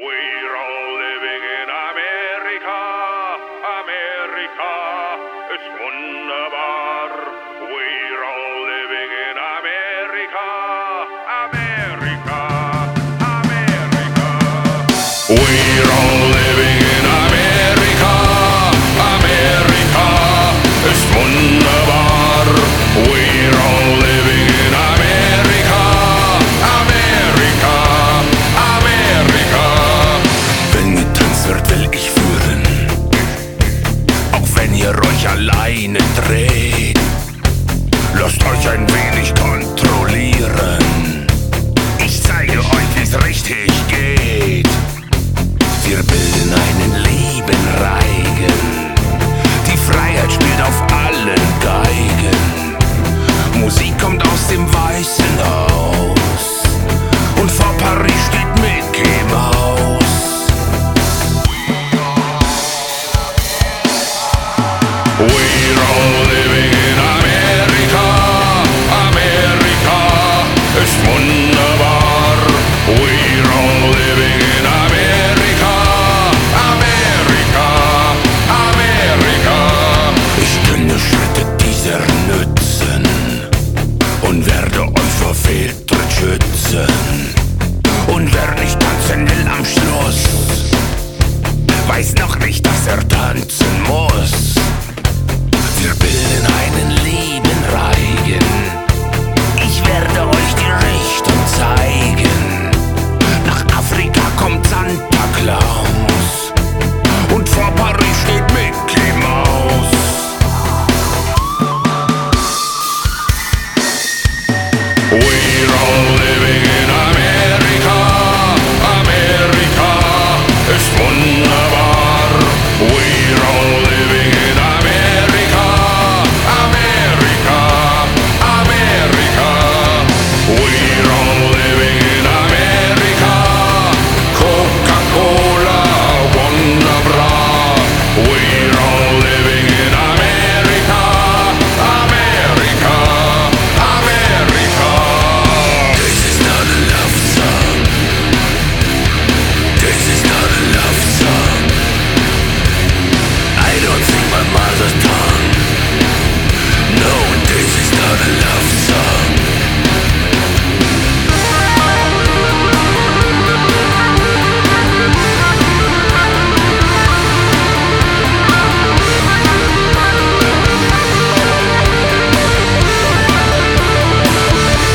We're all living in Amerika, Amerika ist wunderbar. We're all living in Amerika, Amerika, Amerika. We're all living in Amerika, Amerika ist wunderbar. We're all living in Amerika, Amerika, Amerika. Wenn getanzt wird, will ich führen, auch wenn ihr euch alleine dreht. Lasst euch ein wenig kontrollieren. Ich zeige euch, wie's richtig geht. Wir bilden einen lieben Reigen. Die Freiheit spielt auf allen Geigen. Musik kommt aus dem Weißen Haus und vor Paris steht Mickey Mouse. We're all living in Amerika, Amerika ist wunderbar. We're all living in Amerika, Amerika, Amerika. Ich kenne Schritte dieser nützen und werde euch vor Fehltritt schützen. Und wer nicht tanzen will am Schluss, weiß noch nicht, dass er tanzen muss. Wir bilden einen lieben Reigen. Ich werde euch die Richtung zeigen. Nach Afrika kommt Santa Claus und vor Paris steht Mickey Mouse. We're all living in Amerika, Amerika ist wunderbar. We're all living in Amerika, Amerika, Amerika. We're all living in Amerika. Coca-Cola, wunderbar. We're all living in Amerika, Amerika, Amerika. This is not a love song. This is not a love song. I don't sing my mother tongue. No, this is not a love song.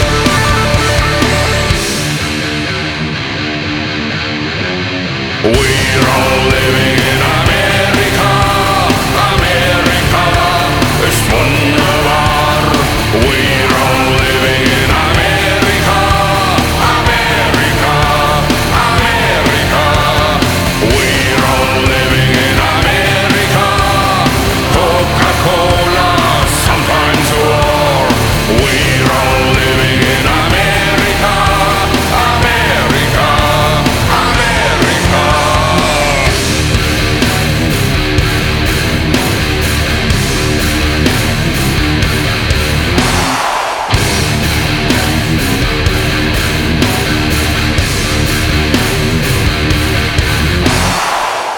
We